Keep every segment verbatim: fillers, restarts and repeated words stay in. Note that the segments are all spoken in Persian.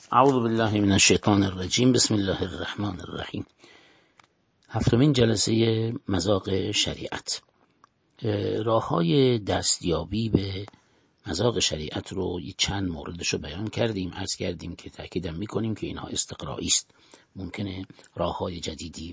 اعوذ بالله من الشیطان الرجیم. بسم الله الرحمن الرحیم. هفتمین جلسه مذاق شریعت. راه‌های دستیابی به مذاق شریعت رو چند موردش رو بیان کردیم. عرض کردیم که تأکیدم میکنیم که اینها استقرایی است. ممکنه راه‌های جدیدی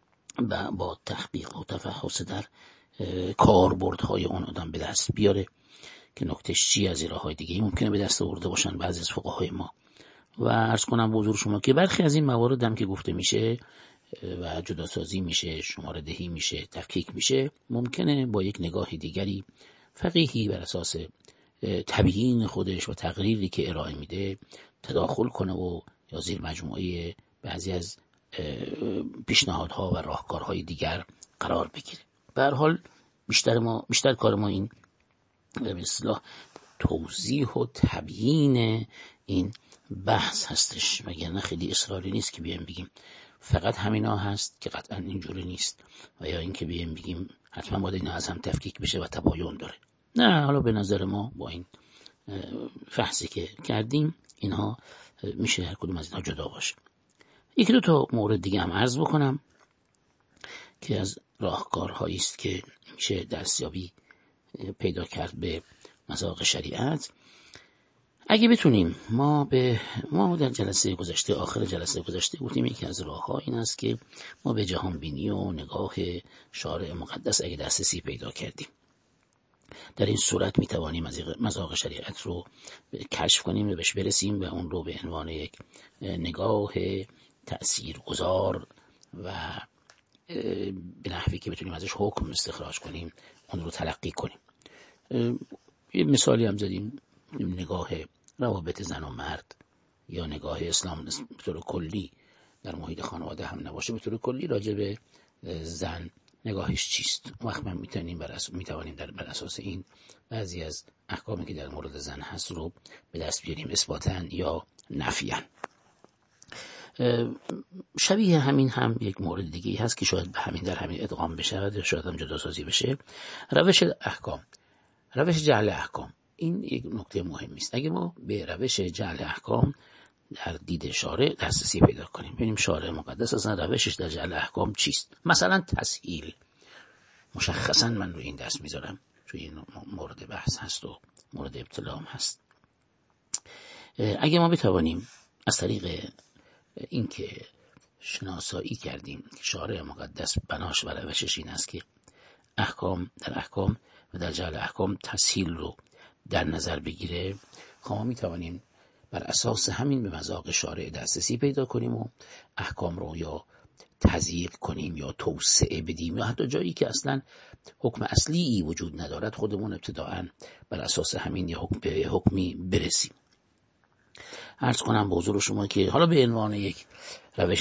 با تحقیق و تفحص در کاربردهای اون آدم به دست بیاره که نکتهش چی از این راه‌های دیگه ممکنه به دست آورده باشن بعضی از فقهای ما. و عرض کنم به حضور شما که برخی از این موارد هم که گفته میشه و جداسازی میشه، شماره دهی میشه، تفکیک میشه، ممکنه با یک نگاه دیگری فقیهی بر اساس تبیین خودش و تقریری که ارائه میده تداخل کنه و یا زیر مجموعه بعضی از پیشنهادها و راهکارهای دیگر قرار بگیره. به هر حال بیشتر ما بیشتر کار ما این به اصطلاح توضیح و تبیین این بحث هستش، وگرنه خیلی اصراری نیست که بیایم بگیم فقط همینا هست که قطعا اینجوری نیست، و یا اینکه بیایم بگیم حتما باید اینا از هم تفکیک بشه و تباین داره. نه، حالا به نظر ما با این فحصی که کردیم اینها میشه هر کدوم از اینها جدا باشه. یکی دو تا مورد دیگه هم عرض بکنم که از راهکارهایی است که میشه دستیابی پیدا کرد به مذاق شریعت. اگه بتونیم ما به ما در جلسه گذشته آخر جلسه گذشته گفتیم یکی از راه‌ها این است که ما به جهان بینی و نگاه شارع مقدس اگه دسترسی پیدا کردیم، در این صورت میتوانیم از مذاق شریعت رو کشف کنیم و بهش برسیم و اون رو به عنوان یک نگاه تأثیرگذار و به نحوی که بتونیم ازش حکم استخراج کنیم اون رو تلقی کنیم. یه مثالی هم زدیم، نگاه روابط زن و مرد یا نگاه اسلام به طور کلی در محیط خانواده هم نباشه، به طور کلی راجع به زن نگاهش چیست. وقت من میتونیم بر اساس میتوانیم در بر اساس این بعضی از احکامی که در مورد زن هست رو به دست بیاریم اثباتاً یا نفیاً. شبیه همین هم یک مورد دیگه هست که شاید به همین در همین ادغام بشه، شاید هم جداسازی بشه. روش احکام، روش جعل احکام، این یک نکته مهمی است. اگه ما به روش جعل احکام در دید شارع دسترسی پیدا کنیم، ببینیم شارع مقدس اصلا روشش در جعل احکام چیست. مثلا تسهیل، مشخصا من روی این دست میذارم چون این مورد بحث هست و مورد ابتلا هم هست. اگه ما بتوانیم از طریق اینکه شناسایی کردیم که شارع مقدس بناش و روشش این است که احکام در احکام و در جعل احکام تسهیل رو در نظر بگیره، ما می توانیم بر اساس همین به مذاق شارع دسترسی پیدا کنیم و احکام رو یا تضییق کنیم یا توسعه بدیم، یا حتی جایی که اصلا حکم اصلی وجود ندارد خودمون ابتداعاً بر اساس همین یا حکم به حکمی برسیم. عرض کنم به حضور شما که حالا به عنوان یک روش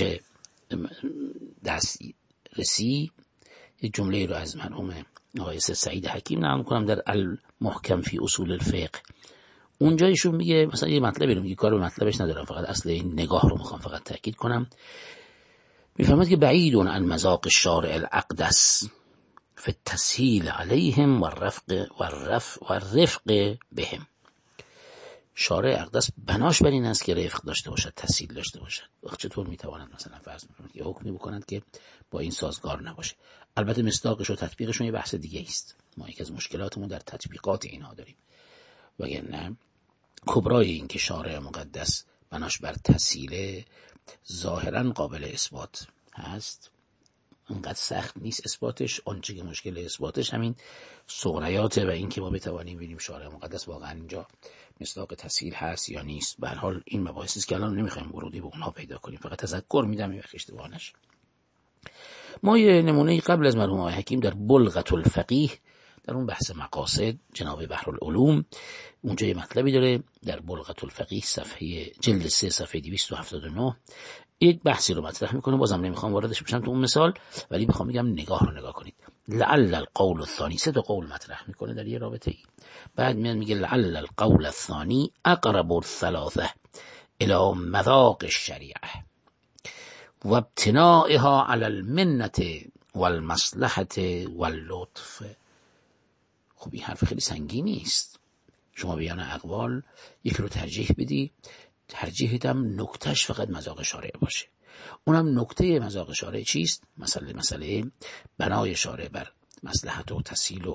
دسترسی یک جمله رو از مرحوم آقای سعید حکیم نقل کنم در المحکم فی اصول الفقه. اونجا ایشون میگه مثلا یه مطلبی رو میگه، کار به مطلبش ندارم، فقط اصل این نگاه رو میخوام فقط تاکید کنم. میفهمد که بعیدون عن مذاق الشارع الاقدس فی التسهیل علیهم والرفق والرفق والرفق بهم. شارع اقدس بناش بر این است که رفق داشته باشد، تسهیل داشته باشد. وقت چطور میتوانند مثلا فرض میکنند که حکمی بکنند که با این سازگار نباشه؟ البته مصداقش و تطبیقش یه بحث دیگه است. ما یک از مشکلاتمون در تطبیقات اینها داریم، وگرنه کبرای این که شارع مقدس بناش بر تسهیل ظاهرا قابل اثبات هست، اونقدر سخت نیست اثباتش. آنچه که مشکل اثباتش همین صغریاته و این که ما بتوانیم ببینیم شارع مقدس واقعا اینجا مصداق تسهیل هست یا نیست. به هر حال این مباحثی است که الان نمیخوایم ورودی به اونها پیدا کنیم، فقط تذکر میدم این وقت اشتباه نشه. ما یه نمونه قبل از مرحوم آقای حکیم در بلغة الفقیه در اون بحث مقاصد جناب بحرالعلوم اونجا یه مطلبی داره در بلغة الفقیه صفحه جلد سه صفحه دویست و هفتاد و نه یک بحثی رو مطرح میکنه. بازم نمیخوام واردش بشم تو اون مثال، ولی میخوام بگم نگاه رو نگاه کنید. لعل القول الثانی، سه تا قول مطرح میکنه در یه رابطه ای. بعد میاد میگه لعل القول الثانی اقرب الثلاثه الى مذاق الشریعه و ابتنائها علی المنت والمصلحه واللطف. خب این حرف خیلی سنگینی است. شما بیان اقوال یکی رو ترجیح بدی، ترجیح میدم نکتهش فقط مذاق شارع باشه. اونم نکته مذاق شارع چیست؟ مسئله مسئله بنای شارع بر مصلحت و تسهیل و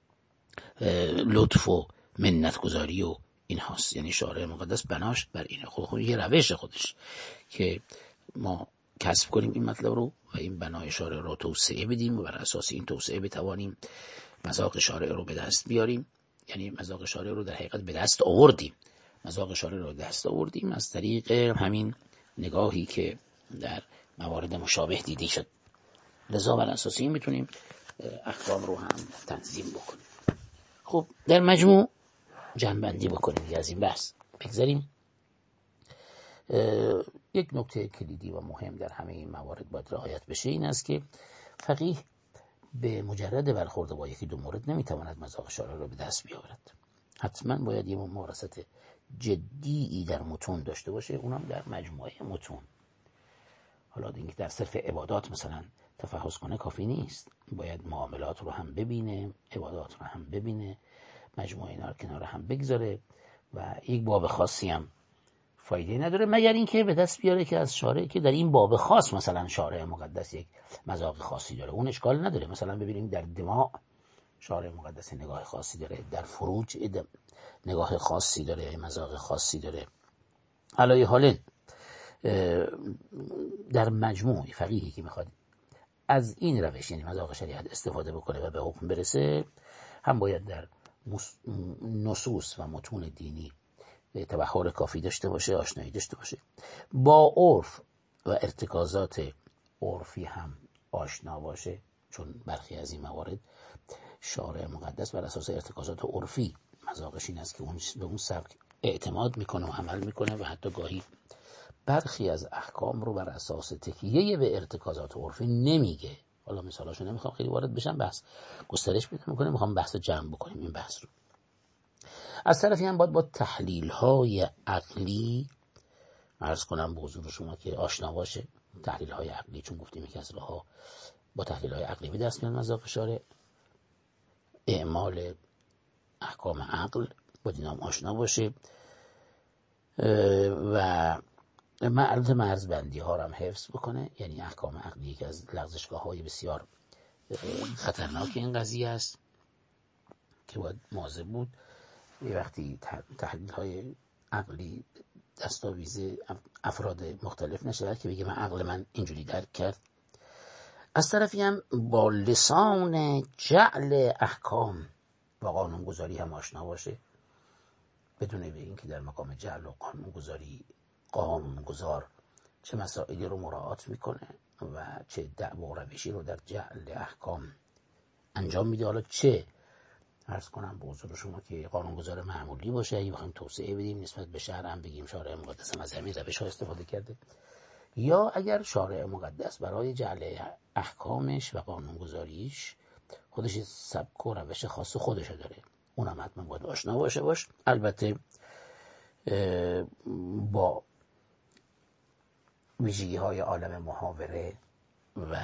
لطف و منت گذاری و این هاست. یعنی شارع مقدس بناش بر اینه. خود خود یه روش خودش که ما کسب کنیم این مطلب رو و این بنای شارع رو توسعه بدیم و بر اساس این توسعه بتوانیم مذاق شارع رو به دست بیاریم. یعنی مذاق شارع رو در حقیقت به دست آوردیم. مذاق شارع رو به دست آوردیم از طریق همین نگاهی که در موارد مشابه دیده شد. لذا بر اساس این میتونیم احکام رو هم تنظیم بکنیم. خب در مجموع جمع‌بندی بکنیم از این بحث بگذاریم. یک نکته کلیدی و مهم در همه این موارد باید رعایت بشه این است که فقیه به مجرد برخورد با یکی دو مورد نمیتواند مذاق شارع رو به دست بیاورد. حتما باید یه ممارست جدی در متون داشته باشه، اونم در مجموعه متون. حالا اینکه در صرف عبادات مثلا تفحص کنه کافی نیست، باید معاملات رو هم ببینه، عبادات رو هم ببینه، مجموعه اینا رو کنار هم بگذاره و یک باب خاصی هم فایده نداره مگر اینکه به دست بیاره که از شارع که در این باب خاص مثلا شارع مقدس یک مذاق خاصی داره، اون اشکال نداره. مثلا ببینیم در دماء شارع مقدس نگاه خاصی داره، در فروج نگاه خاصی داره، مذاق خاصی داره. علی حال در مجموع فقیهی که میخواد از این روش یعنی مذاق شریعت استفاده بکنه و به حکم برسه، هم باید در نصوص و متون دینی تبحر کافی داشته باشه، آشنایی داشته باشه، با عرف و ارتکازات عرفی هم آشنا باشه، چون برخی از این موارد شارع مقدس بر اساس ارتکازات عرفی مذاقش این است که اون به اون سبک اعتماد میکنه و عمل میکنه و حتی گاهی برخی از احکام رو بر اساس تکیه به ارتکازات عرفی نمیگه. حالا مثالاشو نمیخوام خیلی وارد بشم، بحث گسترش پیدا میکنه، میخوام بحث جمع بکنیم این بحث رو. از طرفی هم باید با تحلیل های عقلی عرض کنم به حضور شما که آشنا باشه. تحلیل های عقلی، چون گفتیم یکی از راه‌ها با تحلیل های عقلی به دست میاد مذاق شارع، اعمال احکام عقل با اینام آشنا باشه و البته مرزبندی ها رو هم حفظ بکنه. یعنی احکام عقلی که از لغزشگاه های بسیار خطرناک این قضیه است که باید مواظب بود. یه وقتی تحلیل های عقلی دستاویز افراد مختلف نشه که بگه من عقل من اینجوری درک کرد. از طرفی هم با لسان جعل احکام و قانونگذاری هم آشنا باشه، بدونه به این که در مقام جعل و قانونگذاری قانونگذار چه مسائلی رو مراعات میکنه و چه دعوا و روشی رو در جعل احکام انجام میده. حالا چه عرض کنم به حضور شما که قانونگذار معمولی باشه، اگه بخوایم توسعه بدیم نسبت به شرع هم بگیم شارع مقدس از همین روش ها استفاده کرده، یا اگر شارع مقدس برای جعل احکامش و قانونگذاریش خودش سبک و روش خاص خودش داره، اونم حتما باید آشنا باشه باش. البته با ویژگی های عالم محاوره و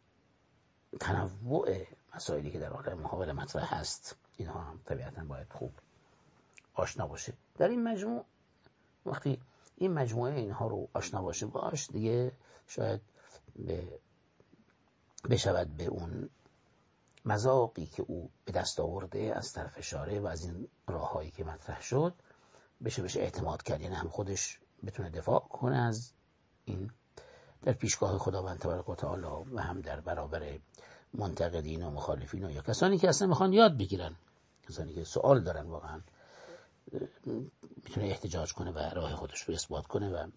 تنوع مسائلی که در عالم محاوره مطرح هست، اینها هم طبیعتا باید خوب آشنا باشه. در این مجموع وقتی این مجموعه اینها رو آشنا باشه باش، دیگه شاید به بشود به اون مذاقی که او به دست آورده از طرف شارع و از این راههایی که مطرح شد بشه بشه اعتماد کرد. یعنی هم خودش بتونه دفاع کنه از این در پیشگاه خداوند تبارک و تعالی و هم در برابر منتقدین و مخالفین و یا کسانی که اصلا میخوان یاد بگیرن، کسانی که سوال دارن واقعا، میتونه احتجاج کنه و راه خودش رو اثبات کنه و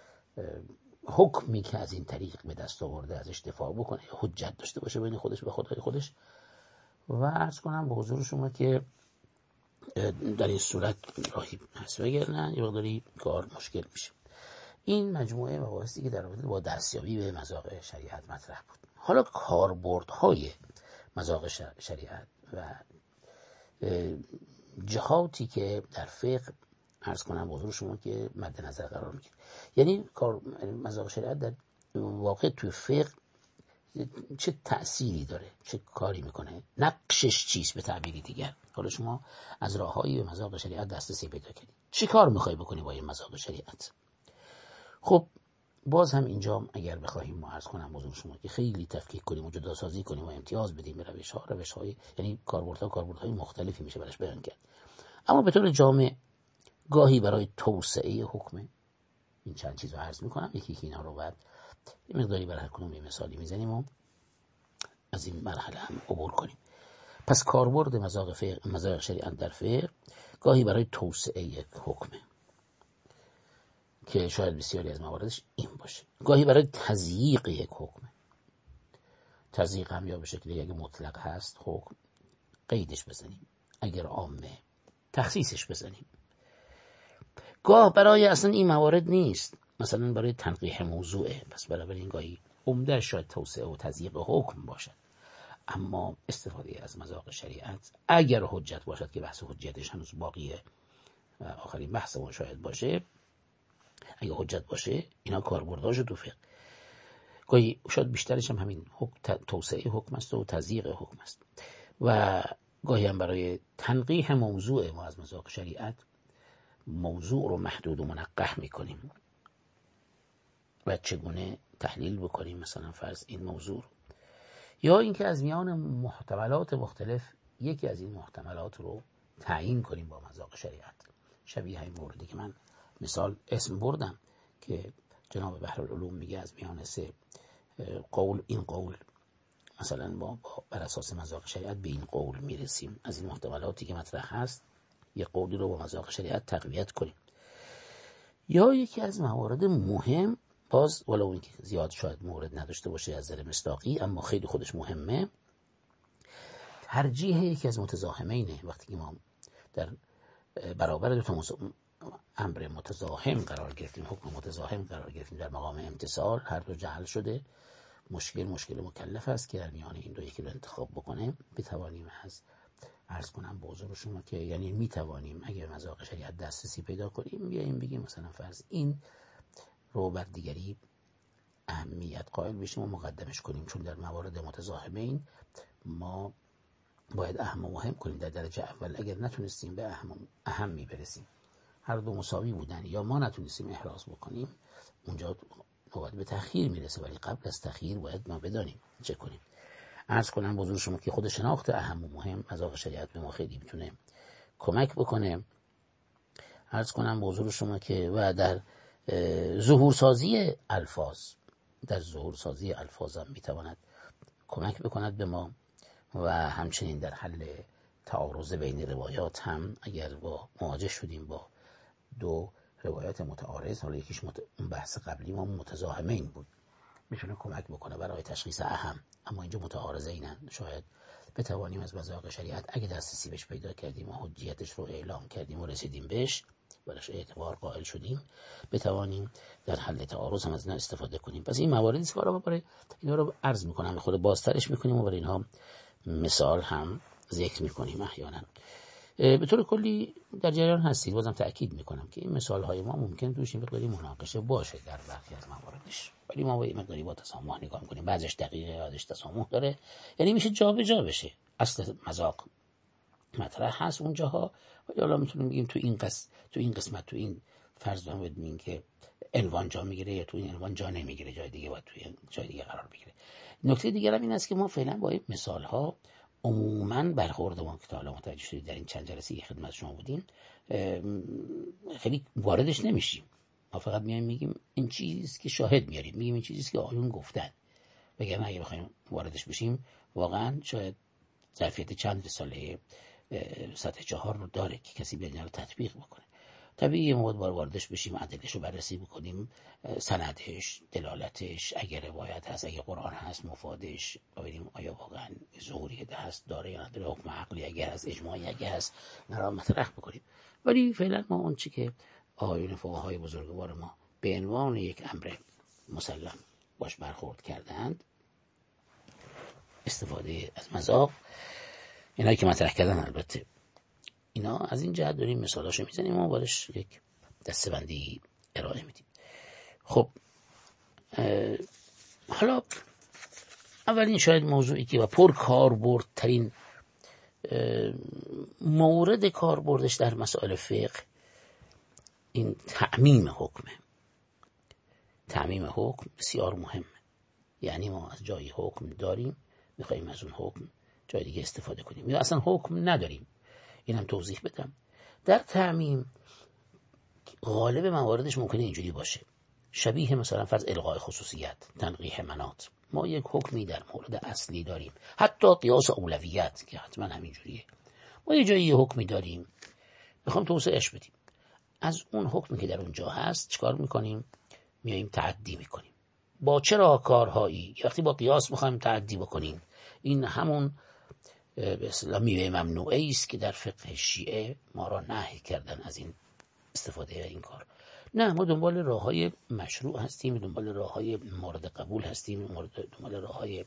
حکمی که از این طریق به دست آورده ازش دفاع بکنه، حجت داشته باشه بین خودش و خدای خودش. و عرض کنم به حضور شما که در این صورت راهی هست، وگرنه یه مقداری کار مشکل میشه. این مجموعه مباحثی که در رابطه با دستیابی به مذاق شریعت مطرح بود. حالا کاربردهای مذاق شریعت و جهاتی که در فقه عرض کنم حضور شما که مد نظر قرار میگیره. یعنی کار مذاق شریعت در واقع توی فقه چه تأثیری داره، چه کاری میکنه، نقشش چیست به تعبیری دیگر. حالا شما از راههایی به مذاق شریعت دسترسی پیدا کردید، چه کار میخوای بکنی با این مذاق شریعت؟ خب باز هم اینجا اگر بخوایم ما عرض کنم حضور شما که خیلی تفکیک کنیم و جدا سازی کنیم و امتیاز بدیم به روش ها روش های یعنی کاربردها کاربردهای مختلفی میشه براش بیان کرد، اما به طور جامع گاهی برای توسعه حکم این چند چیز رو عرض میکنم، یکی که اینا رو بعد یه مقداری برای هر کدوم یه مثالی میزنیم و از این مرحله هم عبور کنیم. پس کاربرد مذاق فقه مذاق شریعت در فقه گاهی برای توسعه یک حکمه که شاید بسیاری از مواردش این باشه، گاهی برای تضییق یک حکمه. تضییق هم یا به شکلی اگه مطلق هست حکم قیدش بزنیم، اگر عامه تخصیصش بزنیم. گاه برای اصلا این موارد نیست، مثلا برای تنقیح موضوعه، پس برای این گاهی عمده شاید توسعه و تضییق حکم باشد. اما استفاده از مذاق شریعت اگر حجت باشد که بحث حجتش هنوز باقیه و آخرین بحث ما شاید باشه، اگه حجت باشه اینا کاربرداش تو فقه گاهی شاید بیشترش هم همین توسعه حکم است و تضییق حکم است و گاهی هم برای تنقیح موضوع ما از مذاق شریعت موضوع رو محدود و منقح میکنیم و چگونه تحلیل بکنیم مثلا فرض این موضوع رو، یا اینکه از میان محتملات مختلف یکی از این محتملات رو تعیین کنیم با مذاق شریعت. شبیه این موردی که من مثال اسم بردم که جناب بحرالعلوم میگه از میان سه قول این قول مثلا ما بر اساس مذاق شریعت به این قول میرسیم، از این محتملاتی که مطرح هست یه قولی رو با مذاق شریعت تقویت کنیم. یا یکی از موارد مهم، باز ولو اینکه زیاد شاید مورد نداشته باشه از نظر مصداقی اما خیلی خودش مهمه، ترجیح یکی از متزاحمینه. وقتی که ما در برابر دو تا امر متزاحم قرار گرفتیم، حکم متزاحم قرار گرفتیم در مقام امتثال، هر دو جعل شده، مشکل مشکل مکلف است که در میان این دو یکی رو انتخاب بکنه. بتوانیم از عرض کنم به حضور شما که یعنی میتوانیم اگر مذاق شریعت دسترسی پیدا کنیم بیاییم بگیم مثلا فرض این رو بر دیگری اهمیت قائل بشیم و مقدمش کنیم، چون در موارد متزاحمین ما باید اهم و مهم کنیم در درجه اول. اگر نتونستیم به اهم اهم می برسیم، هر دو مساوی بودن، یا ما نتونستیم احراز بکنیم، اونجا باید به تأخیر میرسه، ولی قبل از تأخیر باید ما بدانیم چه کنیم. عرض کنم بزرگ شما که خود شناخت اهم و مهم مذاق شریعت به ما خیلی میتونه کمک بکنه. عرض کنم بزرگ شما که و در ظهور سازی الفاظ در ظهور سازی الفاظ هم میتواند کمک بکند به ما و همچنین در حل تعارض بین روایات هم اگر با مواجه شدیم با دو روایات متعارض، حالا یکیش مت... بحث قبلی ما متزاحمین بود، میتونه کمک بکنه برای تشخیص اهم، اما اینجا متعارضینن. شاید بتوانیم از مذاق شریعت اگه دسترسی بهش پیدا کردیم و حجیتش رو اعلام کردیم و رسیدیم بهش براش اعتبار قائل شدیم، بتوانیم در حل تعارض هم از اینا استفاده کنیم. پس این مواردی است که برای اینا رو عرض میکنم، خود بازترش میکنیم و برای اینها مثال هم ذکر میکنیم احیانا. به طور کلی در جریان هستید، بازم تأکید میکنم که این مثال های ما ممکن توش این مقداری مناقشه باشه در برخی از مواردش، ولی ما با این مقداری با تسامح نگاه میکنیم. بعضش دقیقه، بعضش تسامح داره، یعنی میشه جا به جا بشه. اصل مذاق مطرح هست اونجاها، ولی حالا میتونیم بگیم تو این قسمت تو این قسمت تو این فرض رو بدونیم که عنوان جا میگیره یا تو این عنوان جا نمیگیره، جای دیگه باید توی جای دیگه قرار بگیره. نکته دیگر هم این است که ما فعلا با این مثال ها عموماً برخورد ما که تا حالا متوجه شدید در این چند جلسه که خدمت شما بودیم خیلی واردش نمیشیم. ما فقط میایم میگیم این چیزی که شاهد میاریم، میگیم این چیزی که آیون گفتن، وگرنه اگه بخوایم واردش بشیم واقعاً شاید ظرفیت چند رساله سطح چهار رو داره که کسی بیاد رو تطبیق بکنه. طبیعیه ما باید واردش بشیم، ادله‌اش رو بررسی بکنیم، سندش، دلالتش، اگر روایت هست، اگه قرآن هست، مفادش، ببینیم آیا واقعا ظهوریت هست داره یا نداره، حکم عقلی اگر هست، اجماعی اگر هست، نرا مطرح بکنیم. ولی فعلا ما اون چی که آیون فقهای بزرگوار ما به عنوان یک امر مسلم باش برخورد کردند، استفاده از مذاق، اینایی که مطرح کردن البته اینا از این جهت داریم مثالاشو میزنیم و بارش یک دسته‌بندی ارائه میدیم. خب حالا اولین شاید موضوعی که و پر کاربرد ترین مورد کاربردش در مسائل فقه این تعمیم حکمه. تعمیم حکم بسیار مهمه. یعنی ما از جای حکم داریم میخواییم از اون حکم جای دیگه استفاده کنیم، یا اصلا حکم نداریم. اینم توضیح بدم. در تعمیم غالب مواردش ممکنه اینجوری باشه، شبیه مثلا فرض الغای خصوصیت، تنقیح مناط. ما یک حکمی در مورد اصلی داریم، حتی قیاس اولویت که حتما همینجوریه. ما یه جایی یه حکمی داریم میخوام توسعهش بدیم، از اون حکمی که در اونجا هست چیکار میکنیم؟ میاییم تعدی میکنیم. با چه راهکارهایی؟ وقتی با قیاس میخوایم تعدی بکنیم، این همون به اصطلاح میوه ممنوعه است که در فقه شیعه ما را نهی کردن از این استفاده این کار. نه، ما دنبال راههای مشروع هستیم، دنبال راههای مورد قبول هستیم، دنبال راههای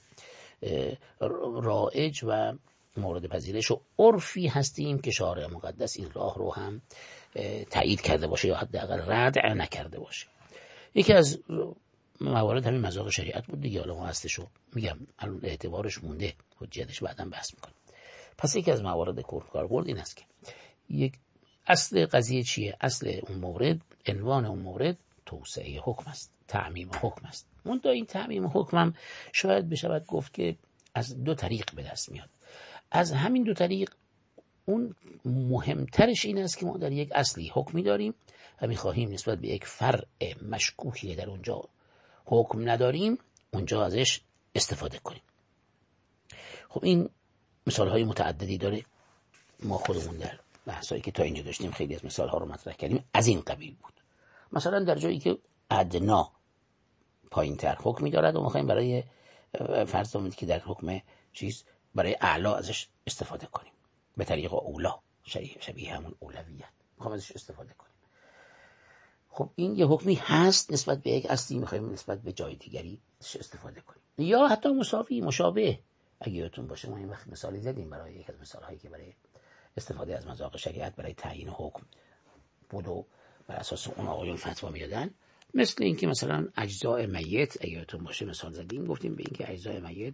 رایج و مورد پذیرش و عرفی هستیم که شارع مقدس این راه رو هم تایید کرده باشه یا حداقل ردع نکرده باشه. یکی از موارد همین مذاق شریعت بود دیگه. حالا ما هستشو میگم الان اعتبارش مونده، حجتش بعداً بحث میکنیم. پس یکی از موارد کاربرد این است که یک اصل قضیه چیه؟ اصل اون مورد، عنوان اون مورد توسعه حکم است، تعمیم حکم است. منتها این تعمیم حکم هم شاید بشود گفت که از دو طریق به دست میاد. از همین دو طریق اون مهمترش این است که ما در یک اصلی حکمی داریم و میخواهیم نسبت به یک فرع مشکوکی در اونجا حکم نداریم اونجا ازش استفاده کنیم. خب این مثالهای متعددی داره. ما خودمون در بحثایی که تا اینجا داشتیم خیلی از مثالها رو مطرح کردیم، از این قبیل بود. مثلا در جایی که ادنا پایین تر حکمی دارد و میخوایم برای فرض کنید که در حکم چیز برای اعلا ازش استفاده کنیم به طریق اولا، شبیه همون اولویت میخوایم ازش استفاده کنیم. خب این یه حکمی هست نسبت به یک اصلی، میخوایم نسبت به جای دیگری استفاده کنیم. یا حتی مساوی، مشابه. اگه یادتون باشه ما این وقت مثالی زدیم برای یک از مثالهایی که برای استفاده از مذاق شریعت برای تعیین حکم بود و بر اساس اون آقایون فتوا میدادن. مثل اینکه مثلا اجزاء میت، اگه یادتون باشه مثال زدیم، گفتیم به اینکه اجزاء میت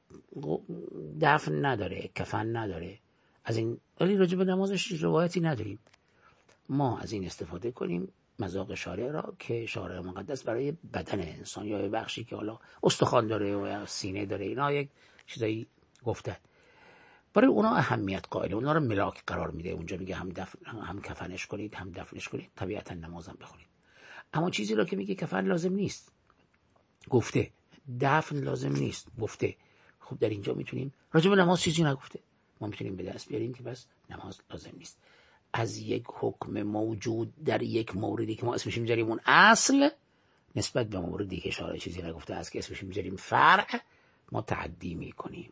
دفن نداره، کفن نداره، از این ولی راجع به نمازش روایتی نداریم. ما از این استفاده کنیم مذاق شارع را که شارع مقدس برای بدن انسان یا بخشی که حالا استخوان داره و سینه داره اینا یک چیزایی گفته، برای اونا اهمیت قائل، اونا رو ملاک قرار میده. اونجا میگه هم دفن هم کفنش کنید هم دفنش کنید، طبیعتا نمازم بخونید. اما چیزی را که میگه کفن لازم نیست گفته، دفن لازم نیست گفته، خب در اینجا میتونیم راجع به نماز چیزی نگفته، ما میتونیم به دست بیاریم که بس نماز لازم نیست. از یک حکم موجود در یک موردی که ما اسمش میذاریم اون اصل، نسبت به موردی که شارع چیزی نگفته است که اسمش میذاریم فرع، ما تعدی میکنیم.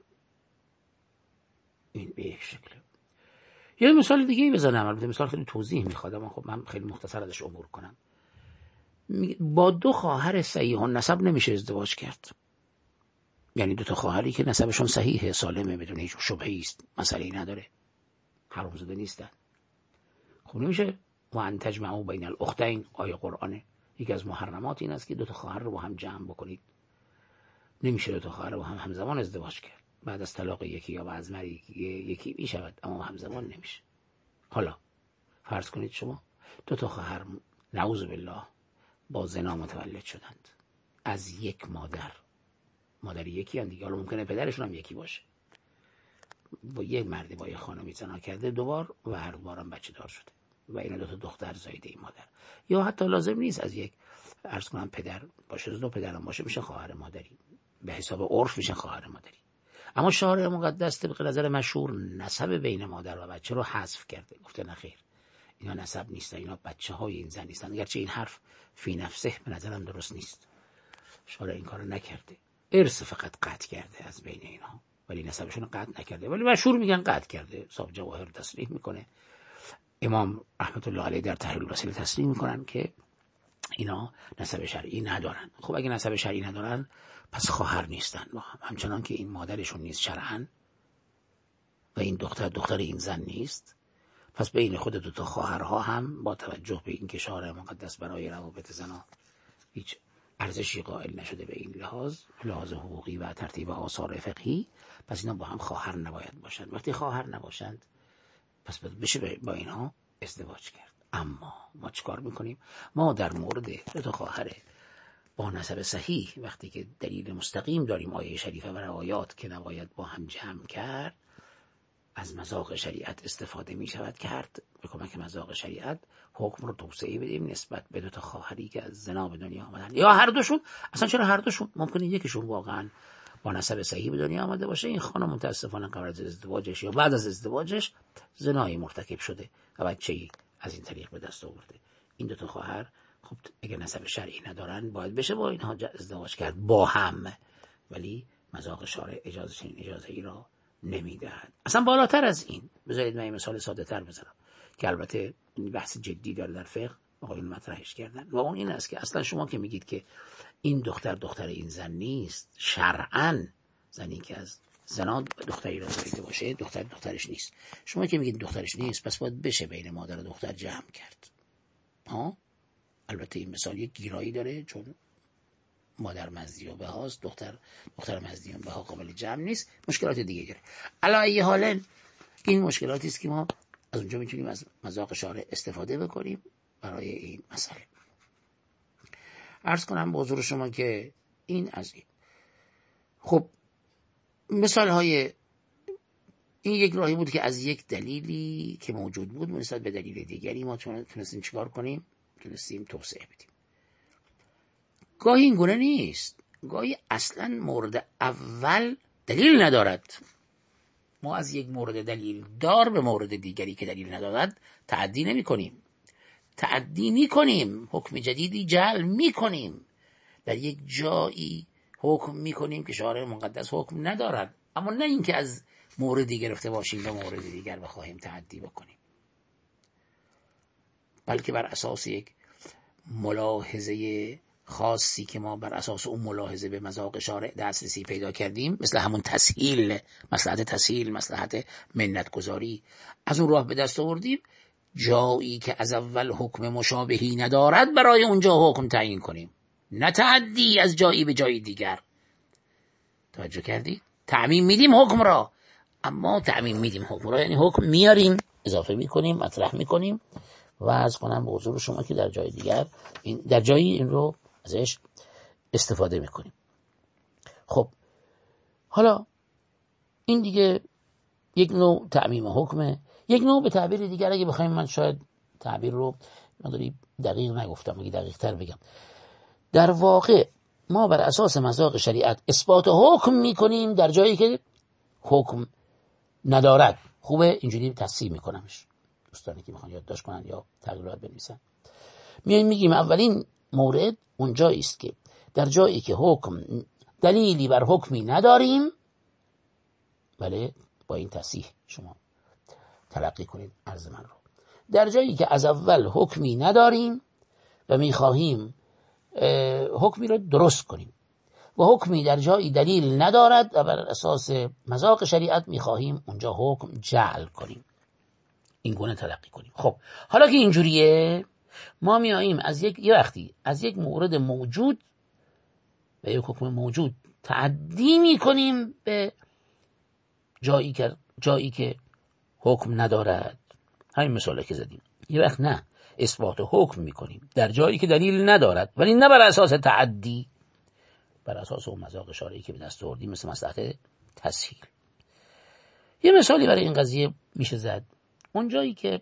این به یک شکل. یه مثال دیگه بزنم، البته مثال خیلی توضیح میخواد اما خب من خیلی مختصر ازش عبور کنم. با دو خواهر صحیح النسب نمیشه ازدواج کرد. یعنی دو تا خواهری که نسبشون صحیحه، سالمه، بدون هیچ شبهه‌ای است، مسئله‌ای نداره، حرامزاده نیستن. خب نمیشه و ان تجمعوا بین الاختین، آیه قرآنه. یکی از محرمات این است که دو تا خواهر رو با هم جمع بکنید. نمیشه دو تا خواهر رو با هم همزمان ازدواج کرد. بعد از طلاق یکی یا بعد از مرگ یکی میشود اما همزمان نمیشه. حالا فرض کنید شما دو تا خواهر نعوذ بالله با زنا متولد شدند از یک مادر، مادر یکی هم دیگه، حالا ممکنه پدرشون هم یکی باشه، با یک مردی با یک خانمی زنا کرده دوبار و هر بارم بچه دار شده و اینا دو تا دختر زایده این مادر. یا حتی لازم نیست از یک عرض کنم پدر باشه، دو پدرم باشه، میشه خواهر مادری، به حساب عرف میشه خواهر مادری. اما شارع مقدس طبق نظر مشهور نسب بین مادر و بچه رو حذف کرده، گفته نه خیر، اینا نسب نیستن، اینا بچه های این زن نیستن. اگرچه این حرف فی نفسه به نظرم درست نیست، شارع این کارو نکرده، ارث فقط قطع کرده از بین اینها ولی نسبشون قطع نکرده. ولی مشهور میگن قطع کرده. صاحب جواهر تصریح میکنه، امام رحمت الله علیه در تحریر الوسیله تصریح میکنن که اینا نسب شرعی ندارن. خب اگه نسب شرعی ندارن پس خواهر نیستن با هم، همچنان که این مادرشون نیست شرعاً و این دختر دختر این زن نیست. پس بین خود دو تا خواهرها هم با توجه به این که شارع مقدس برای روابط زنا هیچ ارزشی قائل نشده به این لحاظ لحاظ حقوقی و ترتیب آثار فقهی، پس اینا با هم خواهر نباید باشند. وقتی خواهر نباشند پس بشه با اینها ازدواج کرد. اما ما چیکار میکنیم؟ ما در مورد دو تا خواهر با نسب صحیح وقتی که دلیل مستقیم داریم آیه شریفه و روایات که نباید با هم جمع کرد، از مذاق شریعت استفاده می شود کرد. به کمک مذاق شریعت حکم رو توسعه بدیم نسبت به دو تا خواهری که از زنا به دنیا آمدن، یا هر دوشون. اصلا چرا هر دوشون؟ ممکنه یکیشون واقعا با نسب صحیح به دنیا آمده باشه، این خانم متاسفانه قبل از ازدواجش یا بعد از ازدواجش زنایی مرتکب شده و بچه‌ای از این طریق به دست آورده. این دو تا خواهر خب اگه نسب شرعی ندارن باید بشه با اینها ازدواج کرد با هم، ولی مذاق شارع اجازه این اجازه ای را نمیدهد. اصلا بالاتر از این بذارید من این مثال ساده تر بزنم که البته بحث جدی داره در فقه آقایون مطرحش کردن، و اون این است که اصلا شما که میگید که این دختر دختر این زن نیست، شرعاً زنی که از زنا دختری را داشته باشه دختر دخترش نیست. شما که میگید دخترش نیست پس باید بشه بین مادر و دختر جمع کرد. ها البته این مثال یک گیرایی داره، چون مادر مزدی و بهاست، دختر دختر مزدی و بها قابل جمع نیست، مشکلات دیگه داره. علی ای حال این مشکلاتی است که ما از اونجا میتونیم از مذاق شارع استفاده بکنیم برای این مسئله. عرض کنم به حضور شما که این از این. خب مثال های این یک راهی بود که از یک دلیلی که موجود بود نسبت به دلیل دیگری ما تونستیم چیکار کنیم؟ تونستیم توسعه بدیم. گاهی این گونه نیست، گاهی اصلا مورد اول دلیل ندارد. ما از یک مورد دلیل دار به مورد دیگری که دلیل ندارد تعدی نمی کنیم، تعدی می کنیم، حکم جدیدی جعل می کنیم. در یک جایی حکم می کنیم که شارع مقدس حکم ندارد، اما نه اینکه از موردی گرفته باشیم و مورد دیگر بخواهیم تعدی بکنیم، بلکه بر اساس یک ملاحظه خاصی که ما بر اساس اون ملاحظه به مذاق شارع دسترسی پیدا کردیم، مثل همون تسهیل، مصلحت تسهیل، مصلحت منت گذاری، از اون راه به دست آوردیم. جایی که از اول حکم مشابهی ندارد برای اونجا حکم تعیین کنیم، نه تعدی از جایی به جایی دیگر. توجه کردید؟ تعمیم میدیم حکم را، اما تعمیم میدیم حکم را یعنی حکم میاریم، اضافه میکنیم، مطرح میکنیم و از کنم به حضور شما که در جای دیگر این در جایی این رو ازش استفاده میکنیم. خب حالا این دیگه یک نوع تعمیم حکمه. یک نوع به تعبیر دیگر اگه بخوایم، من شاید تعبیر رو نداری دقیق نگفتم، اگه دقیق تر بگم، در واقع ما بر اساس مذاق شریعت اثبات حکم میکنیم در جایی که حکم ندارد. خوبه اینجوری تصحیح میکنمش، دوستانی که میخوان یادداشت کنن یا تغییرات بنویسن. میایم میگیم اولین مورد اون جایی است که در جایی که حکم دلیلی بر حکمی نداریم، بله با این تصحیح شما تلقی کنید عرض من رو، در جایی که از اول حکمی نداریم و میخواهیم حکمی رو درست کنیم و حکمی در جایی دلیل ندارد و بر اساس مذاق شریعت میخواهیم اونجا حکم جعل کنیم، این گونه تلقی کنیم. خب حالا که اینجوریه، ما میاییم از یک یه وقتی از یک مورد موجود و یک حکم موجود تعدی میکنیم به جایی که جایی که حکم ندارد. همین مثالی که زدیم. یه وقت نه، اثبات حکم میکنیم در جایی که دلیل ندارد، ولی نه بر اساس تعدی، بر اساس اون مذاق شارعی که به دست آوردیم، مثل مصلحت تسهیل. یه مثالی برای این قضیه میشه زد. اون جایی که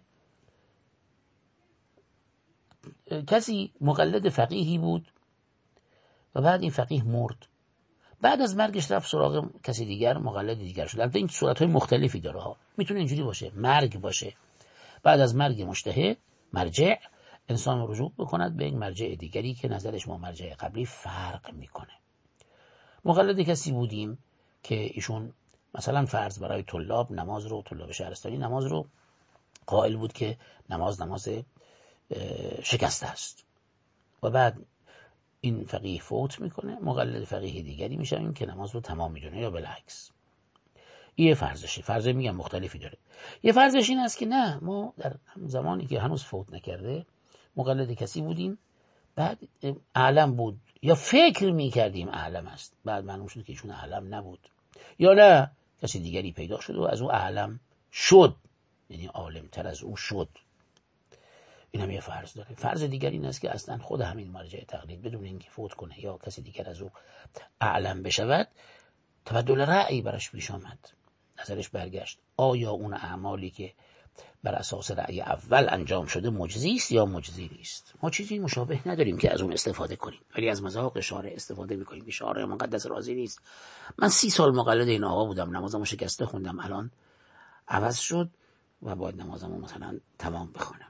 کسی مقلد فقیهی بود و بعد این فقیه مرد، بعد از مرگش رفت سراغ کسی دیگر، مقلد دیگر شد. البته این صورت‌های مختلفی داره ها، میتونه اینجوری باشه، مرگ باشه، بعد از مرگ مجتهد مرجع انسان رجوع بکند به یک مرجع دیگری که نظرش با مرجع قبلی فرق میکنه. مقلد کسی بودیم که ایشون مثلا فرض برای طلاب نماز رو، طلاب شهرستانی نماز رو قائل بود که نماز نماز شکسته است و بعد این فقیه فوت میکنه، مقلد فقیه دیگری میشویم که نماز رو تمام میدونه یا بالعکس. یه فرضشه، فرضه میگم مختلفی داره. یه فرضش این است که نه، ما در زمانی که هنوز فوت نکرده مقلد کسی بودیم، بعد اعلم بود یا فکر میکردیم اعلم است، بعد معلوم شد که ایشون اعلم نبود، یا نه کسی دیگری پیدا شد و از اون اعلم شد، یعنی عالم تر از اون شد. این هم یه فرض داره. فرض دیگر این است که اصلا خود همین مرجع تقلید بدون اینکه فوت کنه یا کسی دیگر از او اعلم بشود، تبدل رأی براش پیش آمد، نظرش برگشت آیا اون اعمالی که بر اساس رأی اول انجام شده مجزی است یا مجزی نیست. ما چیزی مشابه نداریم که از اون استفاده کنیم، ولی از مذاق شارع استفاده میکنیم. شارع مقدس راضی نیست. من سی سال مقلد این آقا بودم، نمازمو شکسته خوندم، الان عوض شد و باید نمازمو مثلا تمام بخونم.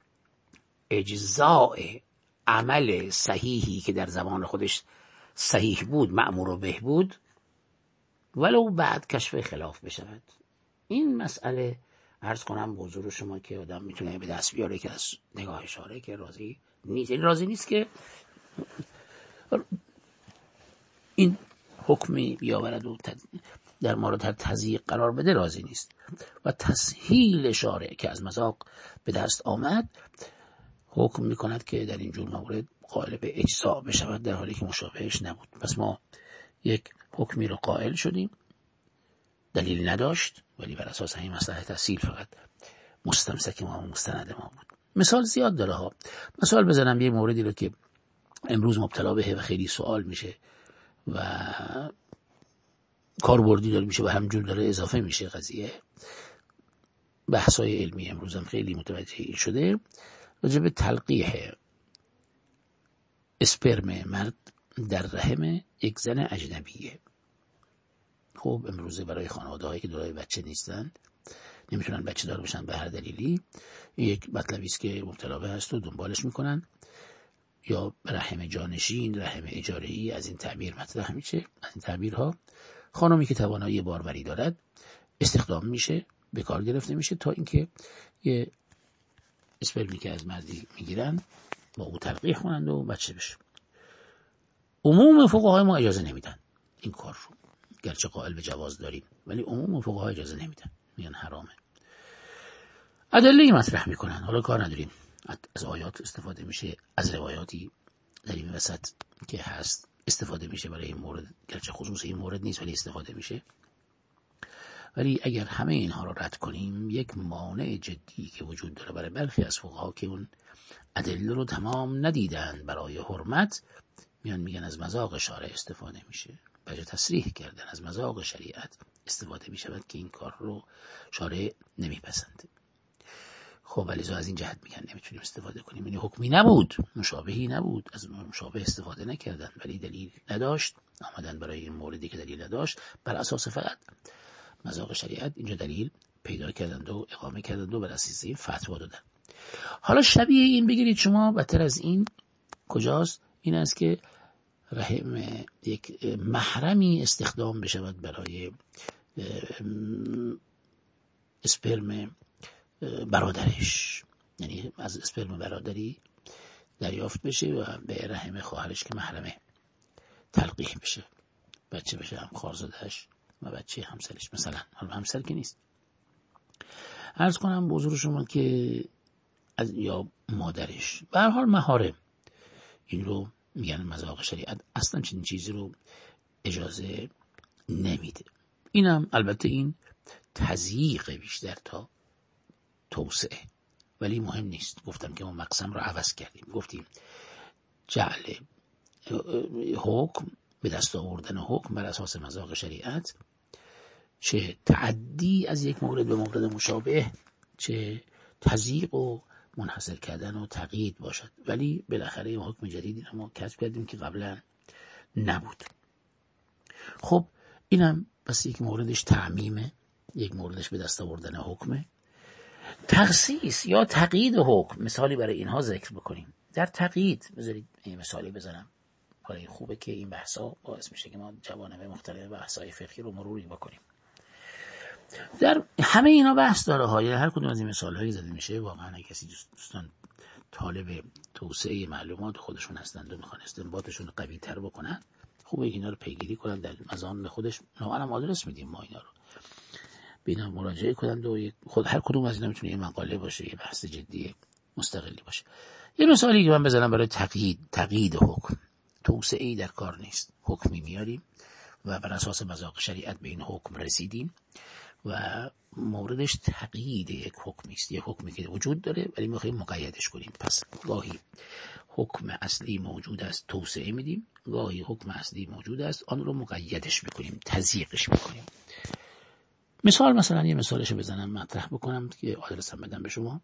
اجزاء عمل صحیحی که در زمان خودش صحیح بود، مأمور به بود، ولو بعد کشف خلاف بشود. این مسئله عرض کنم به حضور شما که آدم میتونه به دست بیاره که از نگاه شارع که راضی نیست. این راضی نیست که این حکمی بیاورد و در مورد تضییق قرار بده، راضی نیست. و تسهیل شارع که از مذاق به دست آمد حکم میکند که در این جور موارد قائل به اجزاء بشود، در حالی که مشابهش نبود. پس ما یک حکمی رو قائل شدیم، دلیل نداشت، ولی بر اساس همین مصلحت تسهیل فقط مستمسک ما و مستند ما بود. مثال زیاد داره ها. مثال بزنم یه موردی رو که امروز مبتلا بهه و خیلی سوال میشه و کاربردی داره میشه و همجور داره اضافه میشه قضیه. بحثای علمی امروز هم خیلی متوجه این شده راجع به تلقیح اسپرم مرد در رحم یک زن اجنبیه. خب امروزه برای خانواده هایی که دارای بچه نیستند، نمیتونن بچه دار بشن به هر دلیلی، یک مطلبی است که مبتلا به هست و دنبالش میکنن، یا رحم جانشین، رحم اجاره‌ای، از این تعبیر مطرح میشه. از این تعبیرها خانمی که توانایی باروری دارد استخدام میشه، به کار گرفته میشه تا اینکه یه اسپرمی که از مردی میگیرن با او تلقیح کنند و بچه بشه. عموم فقهای ما اجازه نمیدن این کار رو، گرچه قائل به جواز داریم، ولی عموم فقها اجازه نمیدن، میگن حرامه. ادله مطرح میکنن. حالا کار نداریم، از آیات استفاده میشه، از روایاتی در این وسط که هست استفاده میشه برای این مورد، گرچه خصوص این مورد نیست ولی استفاده میشه. ولی اگر همه اینها رو رد کنیم، یک مانع جدی که وجود داره برای برخی از فقها که اون ادله رو تمام ندیدن برای حرمت، میان میگن از مذاق شارع استفاده میشه. بجا تصریح کردن از مذاق شریعت استفاده میشود که این کار رو شارع نمیپسنده. خب ولی از این جهت میگن نمیتونیم استفاده کنیم. این حکمی نبود، مشابهی نبود، از مشابه استفاده نکردن، ولی دلیل نداشت، آمدن برای این موردی که دلیل نداشت بر اساس فقط مذاق شریعت اینجا دلیل پیدا کردند و اقامه کردند و بر اساس این فتوا دادن. حالا شبیه این بگیرید شما، بدتر از این کجاست؟ این است که رحم یک محرمی استخدام بشود برای اسپرم برادرش، یعنی از اسپرم برادری دریافت بشه و به رحم خواهرش که محرمه تلقیح بشه، بچه بشه، هم خواهرزاده‌اش و بچه همسرش مثلا. حالا همسر که نیست. عرض کنم به حضور شما که از یا مادرش، به هر حال محارم، این رو میگن مذاق شریعت اصلا چنین چیزی رو اجازه نمیده. اینم البته این تضییق بیشتر تا توسعه، ولی مهم نیست. گفتم که ما مقسم رو عوض کردیم، گفتیم جعل حکم، به دست آوردن حکم بر اساس مذاق شریعت، چه تعدی از یک مورد به مورد مشابه، چه تضییق و منحصر کردن و تقیید باشد، ولی بالاخره حکم جدیدی رو ما کسب کردیم که قبلا نبود. خب اینم بس یک موردش تعمیمه، یک موردش به دست آوردن حکمه. تخصیص یا تقیید حکم، مثالی برای اینها ذکر بکنیم. در تقیید بذارید این مثالی بزنم، برای خوبه که این بحثا باعث میشه که ما جوانب مختلف بحثای فقهی رو مروری بکنیم. در همه اینا بحث داره های، هر کدوم از این مثال هایی زده میشه. واقعا کسی دوستان طالب توسعه معلومات خودشون هستند و میخوان استنباطشون قوی تر بکنن، خوبه اینا رو پیگیری کنن، در مزامن خودش نوعا آدرس میدیم ما اینا رو، بینا مراجعه کنند و خود هر کدوم از اینا میتونه یه مقاله باشه، یه بحث جدی مستقلی باشه. یه مثالی که من بزنم برای تقیید تقیید حکم. توسعه‌ای در کار نیست، حکمی میاریم و بر اساس مذاق شریعت به این حکم رسیدیم و موردش تقیید یک حکمی است، یک حکمی که وجود داره ولی میخوایم مقیدش کنیم. پس گاهی حکم اصلی موجود است توسعه میدیم، گاهی حکم اصلی موجود است آن رو مقیدش میکنیم، تضییقش میکنیم. مثال مثلا یه مثالش بزنم مطرح بکنم که آدرسم بدم به شما.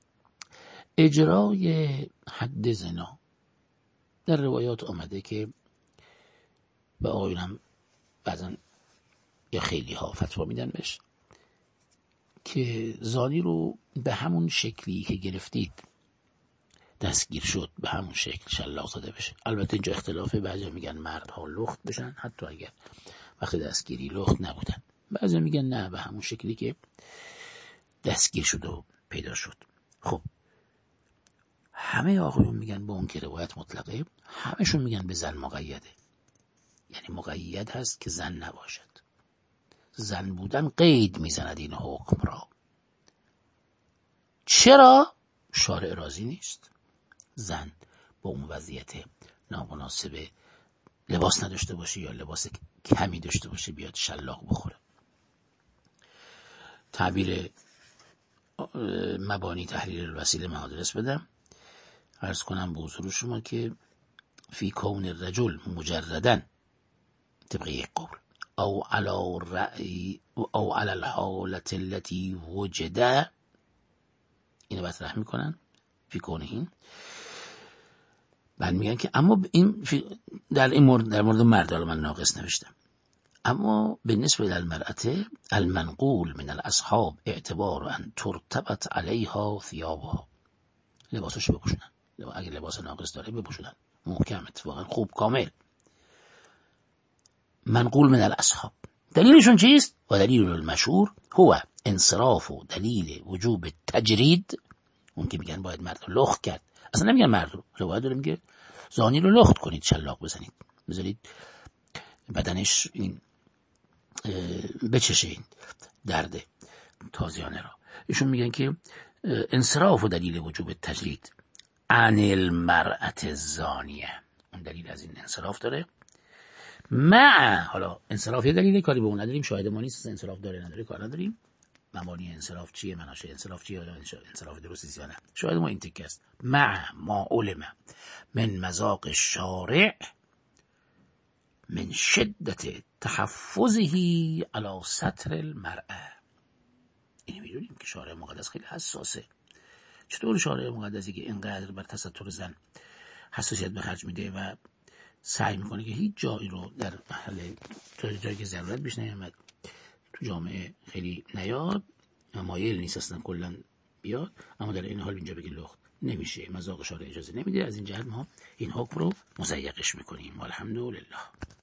اجرای حد زنا در روایات آمده که به آقایونم بعضا یا خیلی ها فتوا میدن بهش که زانی رو به همون شکلی که گرفتید دستگیر شد به همون شکل شلاق زده بشه. البته اینجا اختلافه، بعضی میگن مردها لخت بشن حتی اگر وقتی دستگیری لخت نبودن، بعضی میگن نه به همون شکلی که دستگیر شد و پیدا شد. خب همه آقایون میگن به اون که روایت مطلقه، همشون میگن به زن مقیده، یعنی مقید هست که زن نباشد. زن بودن قید میزند این حکم را. چرا؟ شارع راضی نیست زن با اون وضعیت نامناسب لباس نداشته باشه یا لباس کمی داشته باشه بیاد شلاق بخوره. تعبیر مبانی تحلیل الوسیله من آدرس بدم، عرض کنم به حضور شما که فی کون الرجل مجردن طبق یک قول او علی الرأی او علی الحالت التي وجد، اینو مطرح میکنن فی کونهین. بعد میگن که اما این در این مورد در مورد مرد من ناقص نوشتم، اما بالنسبه للمرأة المنقول من الاصحاب اعتبار ان ترتبط علیها ثيابها، لباسش بپوشونن، اگه لباس ناقص داره بپوشونن محکم، اتفاقا خوب کامل. منقول من الاصحاب دلیلشون چیست؟ و دلیل المشهور هو انصراف و دلیل وجوب تجرید. اون که میگن باید مرد رو لخت کرد، اصلا نمیگن مرد رو، روایت داره میگه زانی رو لخت کنید، شلاق بزنید، بذارید بدنش این بچشه این درد تازیانه را. ایشون میگن که انصراف و دلیل وجوب تجرید عن المرأة الزانیه، اون دلیل از این انصراف داره. مع حالا انصراف یه دلیله، کاری به اون نداریم، شاهد ما نیست انصراف داره نداره کار نداریم، مبانی انصراف چیه، مناشه انصراف چیه، انصراف درستی یا نه، شاهد ما این تکه است. مع ما علم من مذاق الشارع من شدت تحفظه علی ستر المرأة. اینو میدونیم که شارع مقدس خیلی حساسه. چطور شارع مقدسی که اینقدر بر تستر زن حساسیت به خرج میده و سعی میکنه که هیچ جایی رو در محل جایی که ضرورت بیش نیامد تو جامعه خیلی نیاد، مایل نیست اصلا کلا بیاد، اما در این حال اینجا بگی لخت نمیشه، مذاق شارع اجازه نمیده. از این جهت ما این حکم رو مضیقش میکنیم. والحمدلله.